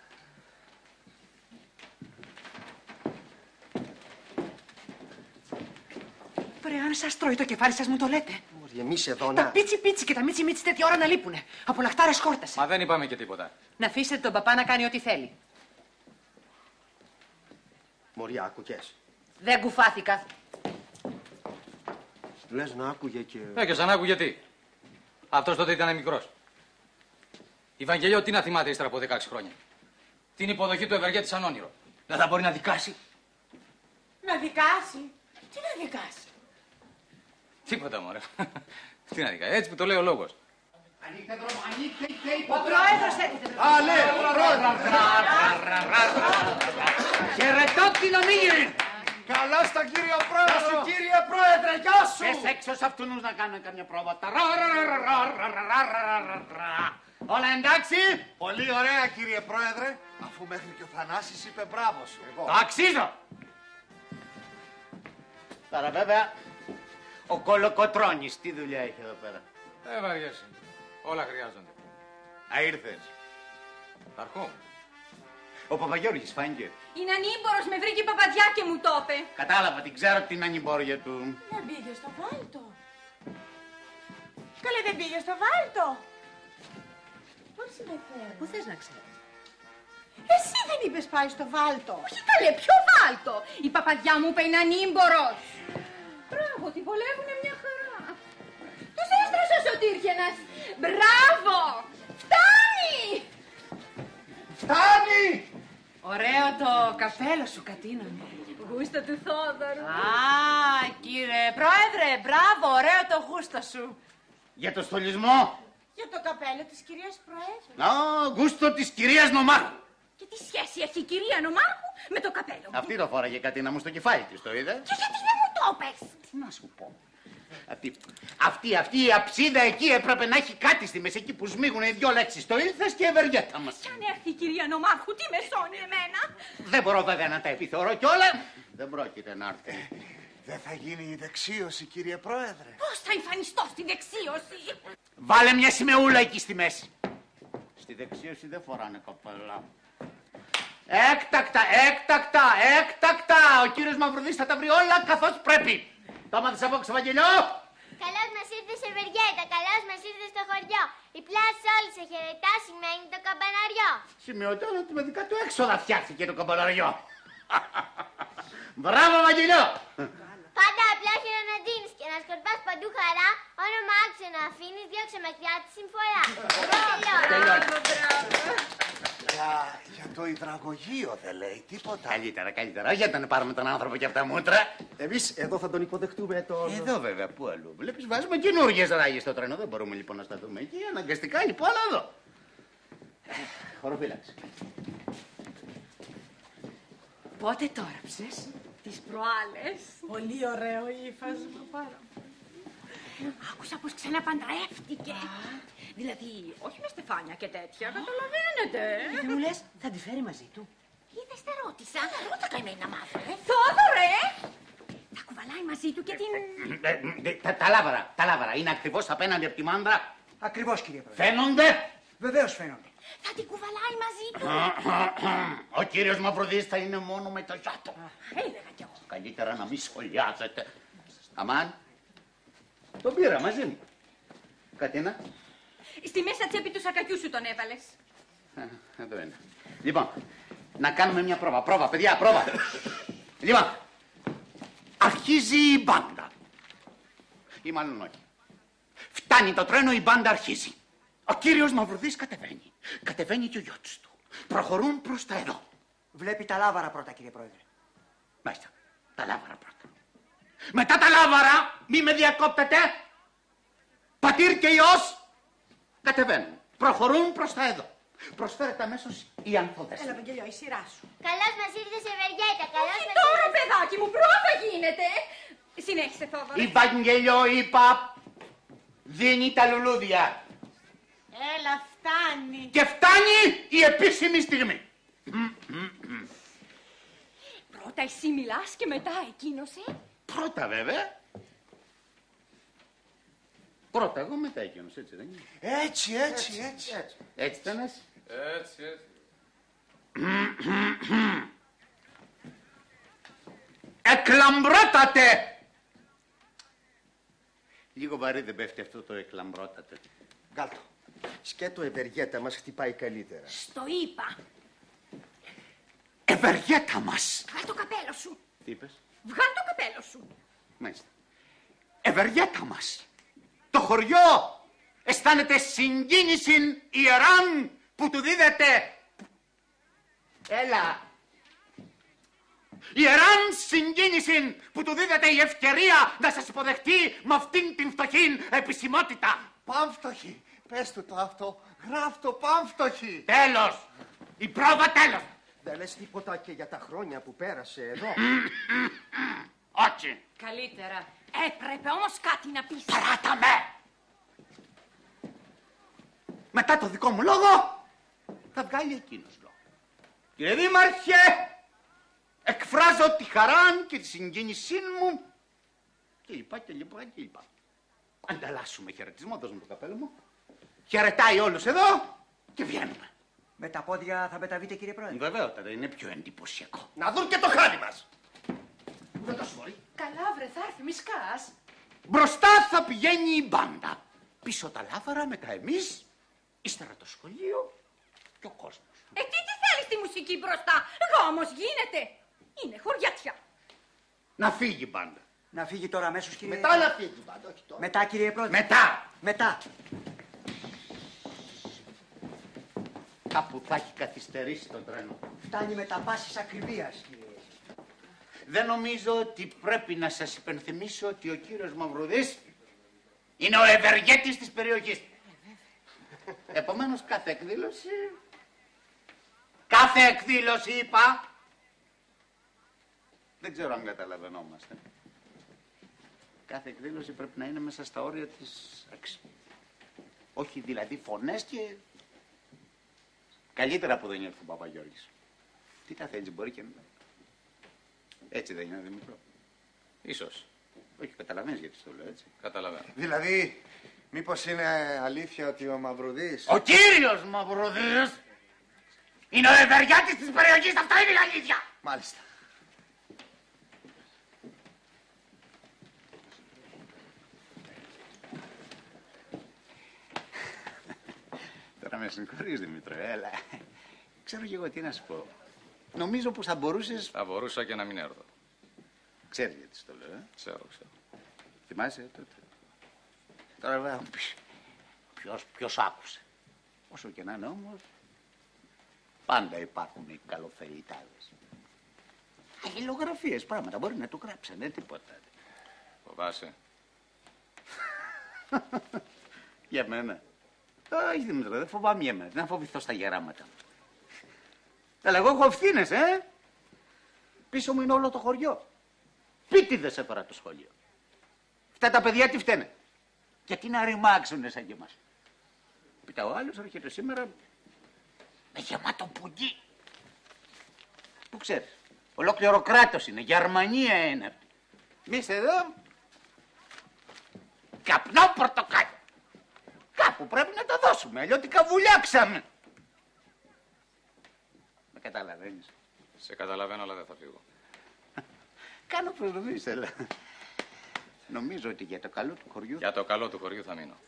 Βρε, αν σας τρώει το κεφάλι σας μου το λέτε. Μωρή, εμείς εδώ Τα να... πίτσι και τα μίτσι τέτοια ώρα να λείπουνε. Από λαχτάρες χόρτασε. Μα δεν είπαμε και τίποτα. Να αφήσετε τον παπά να κάνει ό,τι θέλει. Μωρή, άκουγες. Δεν κουφάθηκα. Λες να άκουγε και... Και σαν άκουγε τι. Αυτός τότε ήταν μικρός. Η Βαγγελιό τι να θυμάται ύστερα από 16 χρόνια. Την υποδοχή του Ευεργέτη σαν όνειρο. Δεν θα μπορεί να δικάσει. Να δικάσει. Τι να δικάσει? Τίποτα, μωρέ. Τι να δικάσει. Έτσι που το λέει ο λόγος. Ανοίξτε δρόμο, ανοίξτε Ο πρόεδρος έρχεται. Α, ναι, πρόεδρε. Χαιρετώ την ομίγυρη. Καλώς τον κύριο πρόεδρο. Κύριε πρόεδρε, γεια σου. Πες έξω σε αυτούς να κάνουν καμιά πρόβα. Όλα εντάξει? Πολύ ωραία, κύριε Πρόεδρε, αφού μέχρι και ο Θανάσης είπε μπράβο σου. Το αξίζω. Τώρα βέβαια, ο Κολοκοτρώνης τι δουλειά έχει εδώ πέρα? Δεν βαριέσαι. Όλα χρειάζονται. Α, ήρθες. Θα αρχώ. Ο Παπαγιώργης φάνηκε. Είναι ανήμπορος, με βρήκε η παπαδιά και μου το είπε. Κατάλαβα, την ξέρω την ανημπόρια του. Δεν πήγε στο βάλτο. Καλέ, δεν πήγε στο βάλτο. Πώς συμμετέχει? Πού θες να ξέρεις? Εσύ δεν είπες πάει στο βάλτο. Όχι καλέ, ποιο βάλτο. Η παπαδιά μου είπε είναι ανήμπορος. Μπράβο, τη βολεύουνε μια χαρά. Τους έστρωσε ο Τύρκενας. Μπράβο. Φτάνει. Φτάνει! Ωραίο το καπέλο σου, Κατίνα μου. Γούστα του Θόδωρου. Α, κύριε πρόεδρε, μπράβο, ωραίο το γούστο σου. Για το στολισμό. Για το καπέλο της κυρίας Προέδρου. Να, γούστο της κυρίας Νομάρχου. Και τι σχέση έχει η κυρία Νομάρχου με το καπέλο μου? Αυτή το φόραγε Κατίνα μου στο κεφάλι της, το είδε? Και γιατί δεν μου το πες? Τι να σου πω. Αυτή η αψίδα εκεί έπρεπε να έχει κάτι στη μέση, εκεί που σμίγουν οι δυο λέξεις. Το ήλθες και η Ευεργέτα μας. Κι αν έρθει η κυρία Νομάρχου, τι με σώνει εμένα? Δεν μπορώ βέβαια να τα επιθεωρώ κιόλα. Δεν πρόκειται να έρθει. Δεν θα γίνει η δεξίωση, κύριε Πρόεδρε. Πώς θα εμφανιστώ στην δεξίωση? Βάλε μια σημεούλα εκεί στη μέση. Στη δεξίωση δεν φοράνε καπέλα. Έκτακτα. Ο κύριος Μαυρουδής θα τα βρει όλα καθώς πρέπει. Το έμαθες από Ξεβαγγελιό? Καλώς μας ήρθε σε Βεργέτα, καλώς μας ήρθε στο χωριό. Η πλάση όλη σε χαιρετά σημαίνει το καμπαναριό. Σημειωτέω ότι με δικά του έξοδα φτιάχτηκε το καμπαναριό. Μπράβο, Βαγγελιό! Πάντα απλά να δίνεις και να σκορπάς παντού χαρά. Όνομα άξιο να αφήνεις, διώξε μακριά τη συμφορά. Για το υδραγωγείο δεν λέει τίποτα. Καλύτερα. Γιατί να πάρουμε τον άνθρωπο και αυτά τα μούτρα. Εμείς εδώ θα τον υποδεχτούμε τον... Εδώ βέβαια, πού αλλού. Βλέπεις, βάζουμε καινούργιες ράγες στο τρένο. Δεν μπορούμε λοιπόν να σταθούμε εκεί. Αναγκαστικά λοιπόν εδώ. Χωροφύλαξη. Πότε το έγραψες? Τις προάλλες. Πολύ ωραίο ύφασμα, πάρα. Άκουσα πως ξαναπαντρεύτηκε. Δηλαδή, όχι με στεφάνια και τέτοια, καταλαβαίνετε. Δεν μου λες, θα τη φέρει μαζί του? Είδες, τε ρώτησα. Ρώτα καημένη να μάθω, Θόδωρε! Θα κουβαλάει μαζί του και την... Τα λάβαρα είναι ακριβώς απέναντι από τη μάνδρα. Ακριβώς, κύριε Πρόεδρε. Φαίνονται. Βεβαίως φαίνονται. Θα την κουβαλάει μαζί του. Ο κύριος Μαυρουδής θα είναι μόνο με το γιάτο. Έλεγα κι εγώ. Καλύτερα να μην σχολιάζετε. Αμάν, τον πήρα μαζί μου. Κατίνα. Στη μέσα τσέπη του σακακιού σου τον έβαλες. Εδώ είναι. Λοιπόν, να κάνουμε μια πρόβα. Πρόβα, παιδιά, πρόβα. Λοιπόν, αρχίζει η μπάντα. Ή μάλλον όχι. Φτάνει το τρένο, η μπάντα αρχίζει. Ο κύριος Μαυρουδής κατεβαίνει. Κατεβαίνει και ο γιότς του. Προχωρούν προς τα εδώ. Βλέπει τα λάβαρα πρώτα, κύριε Πρόεδρε. Μάλιστα, τα λάβαρα πρώτα. Μετά τα λάβαρα, μη με διακόπτετε. Πατήρ και Υιός κατεβαίνουν. Προχωρούν προς τα εδώ. Προσφέρεται αμέσως η Ανθοδέσποινα. Έλα, Βαγγέλιο, η σειρά σου. Καλώς μας ήρθε σε Ευεργέτα. Καλώς Όχι μας τώρα, ήρθε. παιδάκι μου, πρόβα γίνεται. Συνέχισε, Θόδωρα. Η Βαγγέλιο, είπα, δίνει τα λουλούδια. Έλα, φτάνει. Και φτάνει η επίσημη στιγμή. Πρώτα εσύ μιλάς και μετά εκείνος, Πρώτα βέβαια. Πρώτα εγώ, μετά εκείνος, έτσι δεν είναι? Έτσι. Έτσι ήταν. Έτσι. Εκλαμπρότατε! Λίγο βαρύ δεν πέφτει αυτό το εκλαμπρότατε. Γκάλτο. Σκέτο Ευεργέτα μας χτυπάει καλύτερα. Στο είπα. Ευεργέτα μας! Βγάλ' το καπέλο σου. Τι είπες? Βγάλ' το καπέλο σου. Μάλιστα. Ευεργέτα μας! Το χωριό αισθάνεται συγκίνηση ιεράν που του δίδεται. Έλα. Ιεράν συγκίνηση που του δίδεται η ευκαιρία να σας υποδεχτεί με αυτήν την φτωχή επισημότητα. Πάμφτωχη. Πες του το αυτό. Γράφ' το πάμφτωχη. Τέλος. Η πρόβα τέλος. Δεν λες τίποτα και για τα χρόνια που πέρασε εδώ. Όχι. Καλύτερα. Έπρεπε όμως κάτι να πεις. Παράτα με. Μετά το δικό μου λόγο θα βγάλει εκείνος λόγο. Κύριε Δήμαρχε, εκφράζω τη χαρά και τη συγκίνησή μου και λοιπά. Ανταλλάσσουμε χαιρετισμό, δώσ' μου το καπέλο μου. Χαιρετάει όλους εδώ και βγαίνουμε. Με τα πόδια θα μεταβείτε, κύριε Πρόεδρε. Βεβαίωτατα, είναι πιο εντυπωσιακό. Να δουν και το χάρι μας. Δεν το σωρεί. Καλά, βρε, θα έρθει, μη σκάς. Μπροστά θα πηγαίνει η μπάντα. Πίσω τα λάβαρα, μετά εμείς, ύστερα το σχολείο και ο κόσμος. Τι θέλεις τη μουσική μπροστά. Γόμος γίνεται. Είναι χωριάτια. Να φύγει η μπάντα. Να φύγει τώρα αμέσως, κύριε. Μετά να φύγει πάντα, όχι τώρα. Μετά, κύριε Πρόεδρε. Μετά. Κάπου θα έχει καθυστερήσει το τρένο. Φτάνει με τα πάσης ακριβίας, κύριε. Δεν νομίζω ότι πρέπει να σας υπενθυμίσω ότι ο κύριος Μαυρουδής είναι ο ευεργέτης της περιοχής. Επομένως κάθε εκδήλωση είπα, δεν ξέρω αν καταλαβαίνόμαστε. Κάθε εκδήλωση πρέπει να είναι μέσα στα όρια της έξι. Όχι δηλαδή φωνές και... Καλύτερα που δεν έρθει ο Παπαγιώργης. Τι θα θέλει, μπορεί και να... Έτσι δεν είναι, Δημήτρο? Ίσως. Όχι, καταλαβαίνεις γιατί το λέω, έτσι. Καταλαβαίνω. Δηλαδή, μήπως είναι αλήθεια ότι ο Μαυρουδής... Ο κύριος Μαυρουδής είναι ο ευεργέτης της περιοχής, αυτό είναι η αλήθεια. Μάλιστα. Τώρα με συγχωρείς, Δημήτρο, έλα. Ξέρω και εγώ τι να σου πω. Νομίζω πως θα μπορούσες... Θα μπορούσα και να μην έρθω. Ξέρεις γιατί στο λέω, Ξέρω. Θυμάσαι τότε? Τώρα βέβαια μου πεις, ποιος άκουσε. Όσο και να είναι όμως, πάντα υπάρχουν οι καλοφελιτάδες. Αλληλογραφίες, πράγματα, μπορεί να του γράψανε, τίποτα. Φοβάσαι? Για μένα. Όχι, Δημήτρη, δεν φοβάμαι για μένα. Δεν φοβηθώ στα γεράματα. Αλλά εγώ έχω ευθύνες, Πίσω μου είναι όλο το χωριό. Πίτιδες έφερα το σχολείο. Αυτά τα παιδιά τι φταίνε? Γιατί να ρημάξουνε σαν και εμάς. Πήτα ο άλλος, έρχεται σήμερα με γεμάτο πουγγί. Πού ξέρεις, ολόκληρο κράτος είναι, Γερμανία είναι αυτή. Εμείς εδώ, καπνό πορτοκάλι. Κάπου πρέπει να το δώσουμε, αλλιώτικα βουλιάξαμε. Με καταλαβαίνεις? Σε καταλαβαίνω, αλλά δεν θα φύγω. Κάνω προδομής, έλα. Νομίζω ότι για το καλό του χωριού... Για το καλό του χωριού θα μείνω.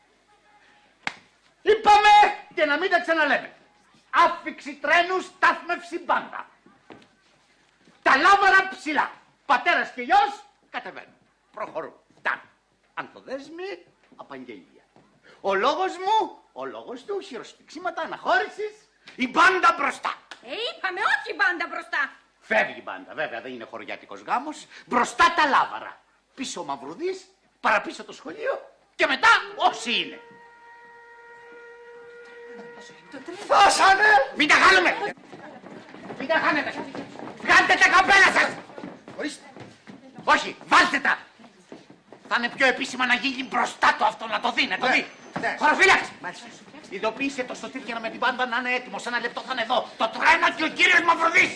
Είπαμε και να μην τα ξαναλέμε. Άφηξη τρένου, στάθμευση μπάντα. Τα λάβαρα ψηλά. Πατέρας και γιος κατεβαίνουν. Προχωρούν. Φτάνουν. Ανθοδέσμη, απαγγελία. Ο λόγος μου, ο λόγος του, χειροσπιξίματα αναχώρησης, η μπάντα μπροστά. Είπαμε όχι μπάντα μπροστά. Φεύγει η μπάντα, βέβαια δεν είναι χωριάτικος γάμος. Μπροστά τα λάβαρα. Πίσω ο Μαυρουδής, παραπίσω το σχολείο και μετά όσοι είναι. Φτάσανε! Μην τα χάνουμε! Μην τα χάνετε! Βγάλτε τα καπέλα σας! Ορίστε. Όχι, βάλτε τα! Θα είναι πιο επίσημα να γίνει μπροστά του αυτό, να το δει, να το δει. Χωροφύλαξη! Ειδοποίησε το Σωτήρ με την πάντα να είναι έτοιμο. Σε ένα λεπτό θα είναι εδώ. Το τρένο και ο κύριος Μαυρουδής.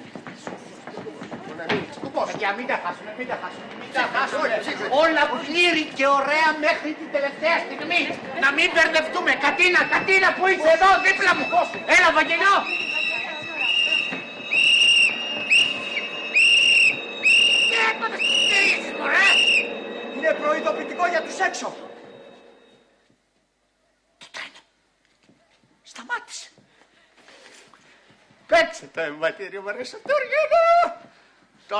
Για μην τα χάσουμε, μην τα χάσουμε. Μην τα χάσουμε. Όλα πλήρη και ωραία μέχρι την τελευταία στιγμή. Να μην μπερδευτούμε. Κατίνα, Κατίνα που είσαι εδώ δίπλα μου. Έλα, Βαγγελιό. Τι έπαθες, τι στηρίζεις, μωρέ. Είναι προειδοποιητικό για τους έξω. Το τρένο. Σταμάτησε. Παίξε το εμβατήριο, μωρέ, Σωτήριανο. Το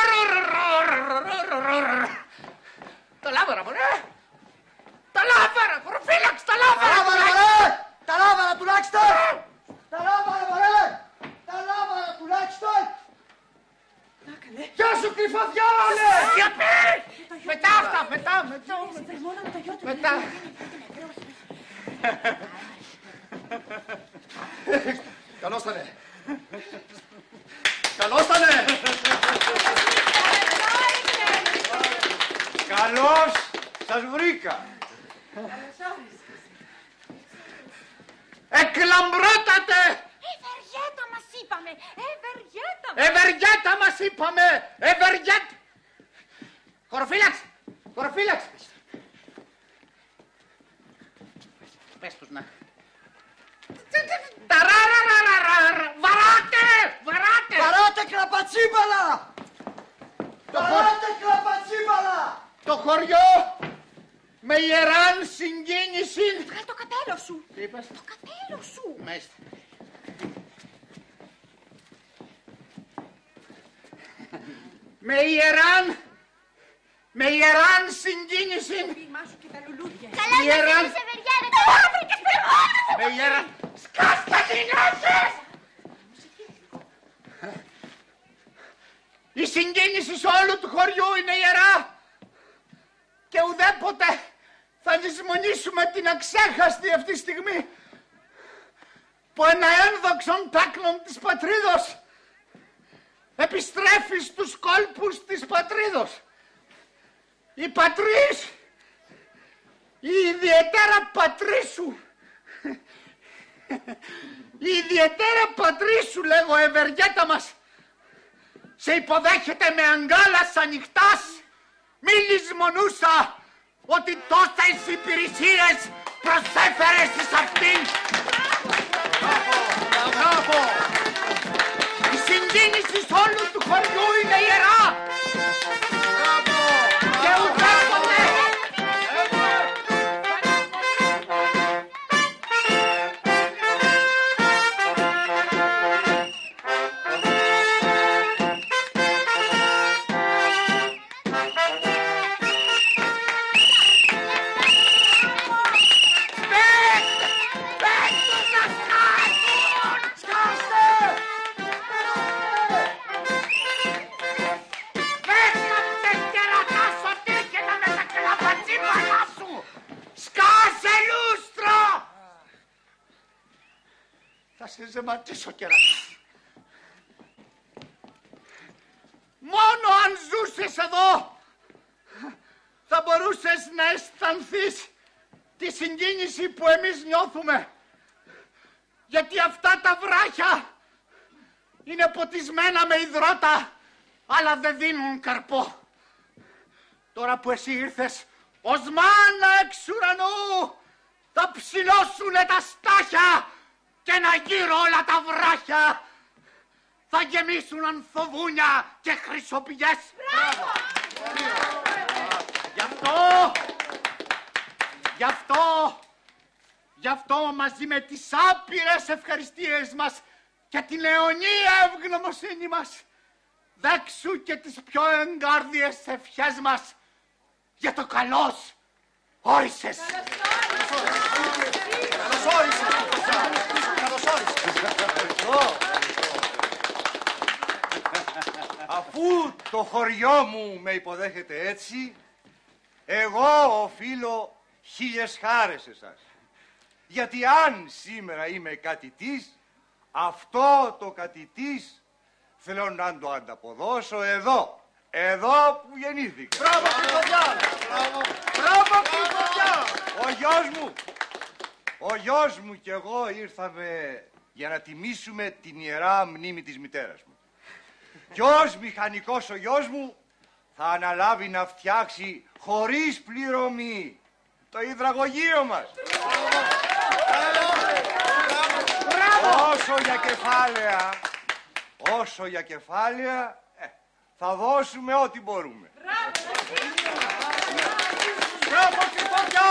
το λάβαρα, μωρέ! Τα λάβαρα, χωροφύλαξη, τα λάβαρα! Τα λάβαρα, μωρέ! Τα λάβαρα τουλάχιστον! Τα λάβαρα, μωρέ! Τα λάβαρα τουλάχιστον! Να καλέ. Γεια σου, κρυφαδιάλε! Μετά αυτά, μετά. Μετά. Καλώς ήτανε. Καλώς ήτανε. Καλώς σας βρήκα. Εκλαμπρότατε! Ευεργέτα μας είπαμε! Ευεργέτα μας είπαμε! Ευεργέτα! Χωροφύλαξη! Χωροφύλαξη! Πες τους να... Βαράτε! Βαράτε! Βαράτε κλαπατσίμπαλα! Βαράτε κλαπατσίμπαλα! Το χωριό με ιεράν συγκίνηση. Βγάλ' το καπέλο σου! Τι είπες? Το καπέλο σου! Μάλιστα. Με ιεράν συγκίνηση. Πειμά σου και τα λουλούδια. Καλώς μας Ιεράν. ήρθες, Ευεργέτα. Με ιεράν. Σκάστα γυναίκες! Η συγκίνηση σε όλου του χωριού είναι ιερά και ουδέποτε θα λησμονήσουμε την αξέχαστη αυτή στιγμή που ένα ένδοξον τάκλον της πατρίδος επιστρέφει στους κόλπους της πατρίδος. Η πατρίς, η ιδιαίτερα πατρίσου, η ιδιαίτερα πατρίσου, λέγω, Ευεργέτα μας, σε υποδέχεται με αγκάλας ανοιχτάς. Μη λησμονούσα ότι τόσες υπηρεσίες προσέφερες εις αυτήν. Μπράβο! Η συγκίνηση όλου του χωριού είναι ιερά. Και ουδέποτε... Θα σε ζεματίσω, κερατά. Μόνο αν ζούσες εδώ θα μπορούσες να αισθανθείς τη συγκίνηση που εμείς νιώθουμε. Γιατί αυτά τα βράχια είναι ποτισμένα με υδρότα, αλλά δεν δίνουν καρπό. Τώρα που εσύ ήρθες ως μάνα εξ ουρανού, θα ψηλώσουνε τα στάχια και να γύρω όλα τα βράχια θα γεμίσουν ανθοβούνια και χρυσοπηγές. Μπράβο! Γι' αυτό μαζί με τις άπειρες ευχαριστίες μας και την αιωνία ευγνωμοσύνη μας, δέξου και τις πιο εγκάρδιες ευχές μας για το καλώς όρισες. Καλώς όρισες. Αφού το χωριό μου με υποδέχεται έτσι, εγώ οφείλω 1000 χάρες εσάς. Γιατί αν σήμερα είμαι κατητής, αυτό το κατητής θέλω να το ανταποδώσω εδώ. Εδώ που γεννήθηκα. Μπράβο, Κρυφοδιά! Μπράβο, Κρυφοδιά! Ο γιος μου κι εγώ ήρθαμε για να τιμήσουμε την ιερά μνήμη της μητέρας μου. Κι ως μηχανικός ο γιος μου θα αναλάβει να φτιάξει χωρίς πληρωμή το υδραγωγείο μας. Όσο για κεφάλαια, θα δώσουμε ό,τι μπορούμε. Μπράβο, Κρυφοδιά!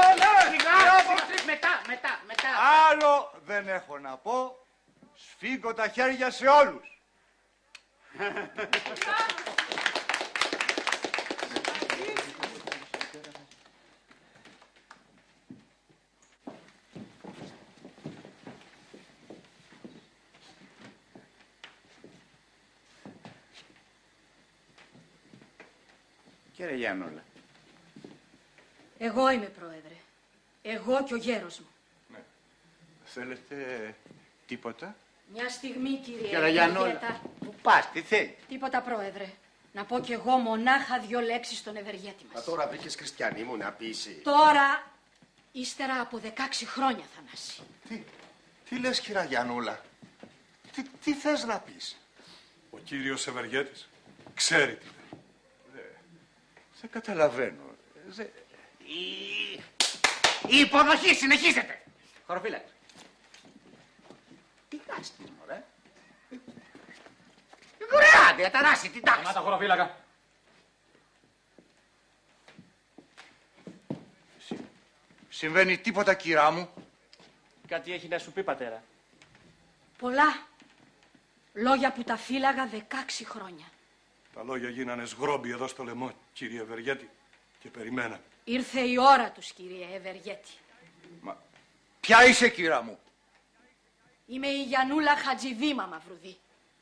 Μετά. Άλλο δεν έχω να πω. Σφίγγω τα χέρια σε όλους. Κύριε Γιάννουλα. Εγώ είμαι πρόεδρε. Εγώ και ο γέρος μου. Ναι. Θέλετε τίποτα? Μια στιγμή, κύριε. Κύριε Γιάννουλα. Πού πας, τι θέλει? Τίποτα, πρόεδρε. Να πω κι εγώ μονάχα 2 λέξεις στον Ευεργέτη μας. Τώρα βρήκες χριστιανή μου να πεις. Τώρα, ύστερα από 16 χρόνια, Θανάση. Τι λες, κυρία Γιαννούλα? Τι θες να πεις? Ο κύριος Ευεργέτης ξέρει τι λέει. Δεν καταλαβαίνω. Η υποδοχή συνεχίζεται. Χωροφύλακα. Τι κάνεις, μωρέ? Ωραία, διαταράσει την τάξη. Σταμάτα, χωροφύλακα. Συμβαίνει τίποτα, κυρά μου? Κάτι έχει να σου πει, πατέρα. Πολλά. Λόγια που τα φύλαγα 16 χρόνια. Τα λόγια γίνανε σγρόμπι εδώ στο λαιμό, κύριε Ευεργέτη, και περιμέναμε. Ήρθε η ώρα τους, κύριε Ευεργέτη. Μα ποια είσαι, κυρά μου? Είμαι η Γιαννούλα Χατζηδήμα, Μαυρουδή.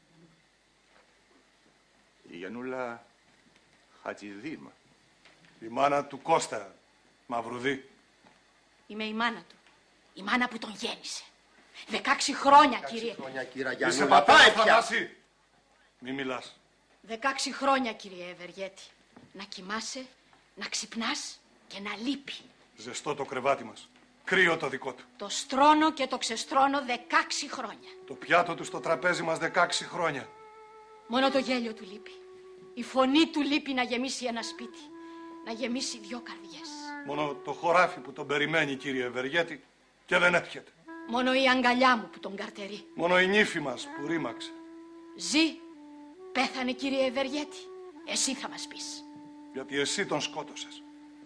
Η Γιαννούλα Χατζηδήμα. Η μάνα του Κώστα, Μαυρουδή. Είμαι η μάνα του. Η μάνα που τον γέννησε. 16 χρόνια, κύριε. 16 χρόνια, κύριε Είσαι Γιαννούλα. πατέρα, Θανάση. Μη μιλάς. 16 χρόνια, κύριε Ευεργέτη. Να κοιμάσαι, να ξυπνάς και να λείπει. Ζεστό το κρεβάτι μας. Κρύο το δικό του. Το στρώνω και το ξεστρώνω 16 χρόνια. Το πιάτο του στο τραπέζι μας 16 χρόνια. Μόνο το γέλιο του λείπει. Η φωνή του λείπει να γεμίσει ένα σπίτι. Να γεμίσει 2 καρδιές. Μόνο το χωράφι που τον περιμένει, κύριε Ευεργέτη, και δεν έπιεται. Μόνο η αγκαλιά μου που τον καρτερεί. Μόνο η νύφη μας που ρήμαξε. Ζει. Πέθανε, κύριε Ευεργέτη. Εσύ θα μας πεις. Γιατί εσύ τον σκότωσες.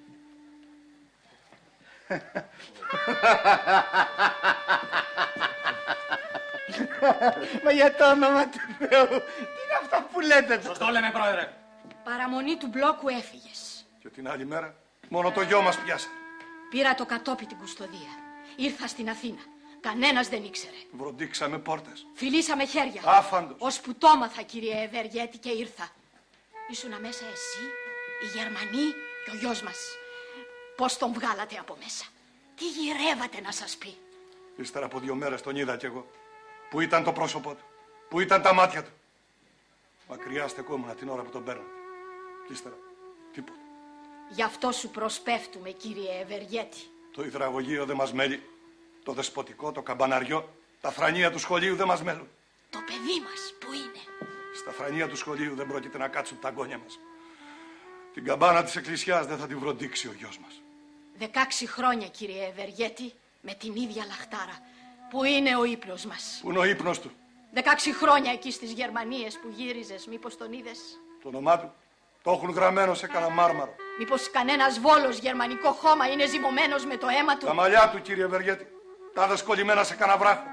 Μα για το όνομα του Θεού, τι είναι αυτά που λέτε? Σωστό λέμε, πρόεδρε. Παραμονή του μπλόκου έφυγες. Και την άλλη μέρα, μόνο το γιο μας πιάσα. Πήρα το κατόπι την κουστοδία. Ήρθα στην Αθήνα. Κανένας δεν ήξερε. Βροντίξαμε πόρτες. Φιλήσαμε χέρια. Άφαντος. Ώσπου το έμαθα, κύριε Ευεργέτη, και ήρθα. Ήσουνα μέσα εσύ, οι Γερμανοί και ο γιος μας. Πώς τον βγάλατε από μέσα? Τι γυρεύατε να σας πει? Ύστερα από 2 μέρες τον είδα κι εγώ. Πού ήταν το πρόσωπό του? Πού ήταν τα μάτια του? Μακριά στεκόμουν την ώρα που τον παίρνατε. Κι ύστερα τίποτα. Γι' αυτό σου προσπέφτουμε, κύριε Ευεργέτη. Το υδραγωγείο δεν μας μέλει. Το δεσποτικό, το καμπαναριό, τα θρανία του σχολείου δεν μας μέλουν. Το παιδί μας που είναι? Στα θρανία του σχολείου δεν πρόκειται να κάτσουν τα αγώνια μας. Την καμπάνα της εκκλησιάς δεν θα την βροντίξει ο γιος μας. 16 χρόνια, κύριε Ευεργέτη, με την ίδια λαχτάρα. Πού είναι ο ύπνος μας? Πού είναι ο ύπνος του? 16 χρόνια εκεί στις Γερμανίες που γύριζες, μήπως τον είδες? Το όνομά του το έχουν γραμμένο σε κανένα μάρμαρο. Μήπως κανένας Βόλος γερμανικό χώμα είναι ζυμωμένος με το αίμα του? Τα μαλλιά του, κύριε Ευεργέτη, τα δυσκολημένα σε κανένα βράχο.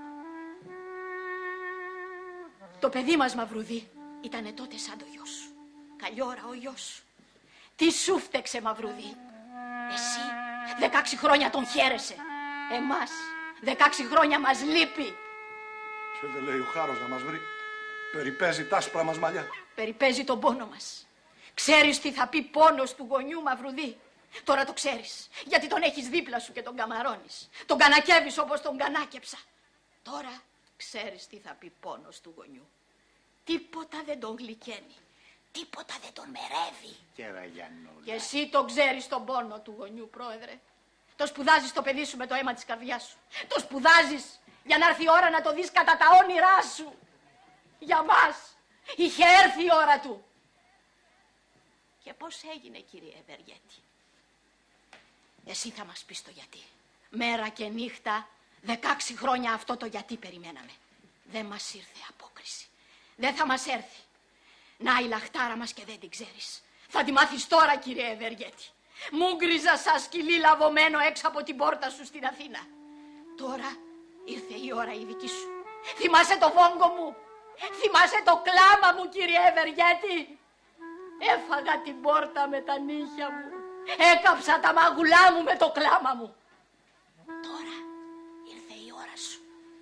Το παιδί μας, Μαυρουδή, ήτανε τότε σαν το γιο σου. Καλιόρα ο γιος σου. Τι σου φταίξε, Μαυρουδή? Εσύ 16 χρόνια τον χαίρεσαι. Εμάς 16 χρόνια μας λείπει. Και δεν λέει ο Χάρος να μας βρει? Περιπέζει τα άσπρα μας μαλλιά. Περιπέζει τον πόνο μας. Ξέρεις τι θα πει πόνος του γονιού, Μαυρουδή? Τώρα το ξέρεις, γιατί τον έχεις δίπλα σου και τον καμαρώνεις. Τον κανακεύεις όπως τον κανάκεψα. Τώρα ξέρεις τι θα πει πόνος του γονιού. Τίποτα δεν τον γλυκαίνει. Τίποτα δεν τον μερεύει. Και εσύ το ξέρεις τον πόνο του γονιού, πρόεδρε. Το σπουδάζεις το παιδί σου με το αίμα της καρδιάς σου. Το σπουδάζεις για να έρθει η ώρα να το δεις κατά τα όνειρά σου. Για μας είχε έρθει η ώρα του. Και πώς έγινε, κύριε Ευεργέτη? Εσύ θα μας πεις το γιατί. Μέρα και νύχτα, 16 χρόνια αυτό το γιατί περιμέναμε. Δεν μας ήρθε απόκριση. Δεν θα μας έρθει. Να η λαχτάρα μας και δεν την ξέρεις. Θα τη μάθεις τώρα, κύριε Ευεργέτη. Μου γκριζα σαν σκυλί λαβωμένο έξω από την πόρτα σου στην Αθήνα. Τώρα ήρθε η ώρα η δική σου. Θυμάσαι το βόγκο μου. Θυμάσαι το κλάμα μου, κύριε Ευεργέτη. Έφαγα την πόρτα με τα νύχια μου. Έκαψα τα μαγουλά μου με το κλάμα μου. Τώρα ήρθε η ώρα σου.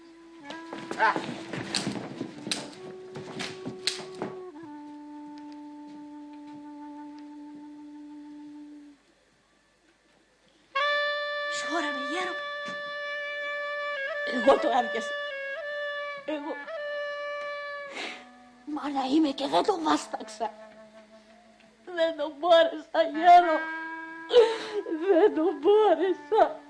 Σώρα με γέρο. Εγώ το άδειασα. Εγώ. Μάνα είμαι και δεν το βάσταξα. Δεν το μπόρεσα, γέρο. Δεν το μπόρεσα.